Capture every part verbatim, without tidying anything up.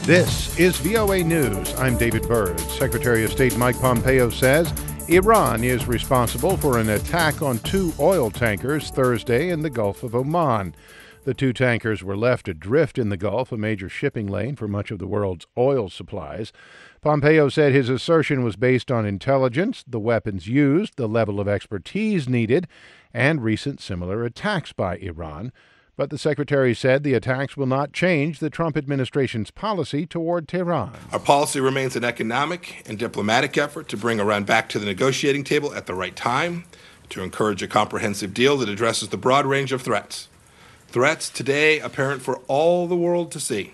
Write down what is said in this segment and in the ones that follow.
This is V O A News. I'm David Byrd. Secretary of State Mike Pompeo says Iran is responsible for an attack on two oil tankers Thursday in the Gulf of Oman. The two tankers were left adrift in the Gulf, a major shipping lane for much of the world's oil supplies. Pompeo said his assertion was based on intelligence, the weapons used, the level of expertise needed, and recent similar attacks by Iran. But the secretary said the attacks will not change the Trump administration's policy toward Tehran. Our policy remains an economic and diplomatic effort to bring Iran back to the negotiating table at the right time, to encourage a comprehensive deal that addresses the broad range of threats. Threats today apparent for all the world to see,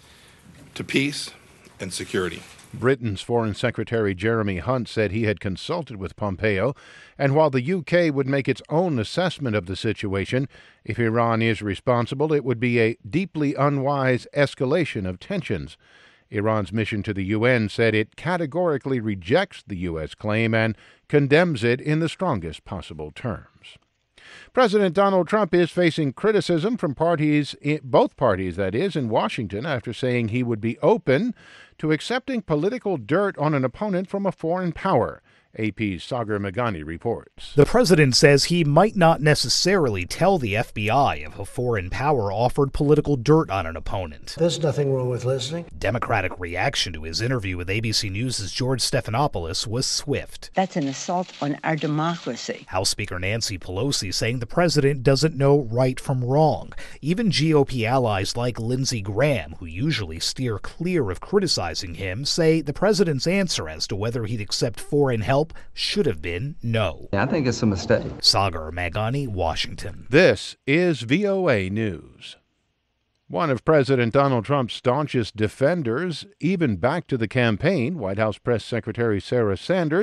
to peace and security. Britain's Foreign Secretary Jeremy Hunt said he had consulted with Pompeo, and while the U K would make its own assessment of the situation, if Iran is responsible, it would be a deeply unwise escalation of tensions. Iran's mission to the U N said it categorically rejects the U S claim and condemns it in the strongest possible terms. President Donald Trump is facing criticism from parties, both parties, that is, in Washington, after saying he would be open to accepting political dirt on an opponent from a foreign power. A P's Sagar Meghani reports. The president says he might not necessarily tell the F B I if a foreign power offered political dirt on an opponent. There's nothing wrong with listening. Democratic reaction to his interview with A B C News' George Stephanopoulos was swift. That's an assault on our democracy. House Speaker Nancy Pelosi saying the president doesn't know right from wrong. Even G O P allies like Lindsey Graham, who usually steer clear of criticizing him, say the president's answer as to whether he'd accept foreign help should have been no. I think it's a mistake. Sagar Meghani, Washington. This is V O A News. One of President Donald Trump's staunchest defenders, even back to the campaign, White House Press Secretary Sarah Sanders,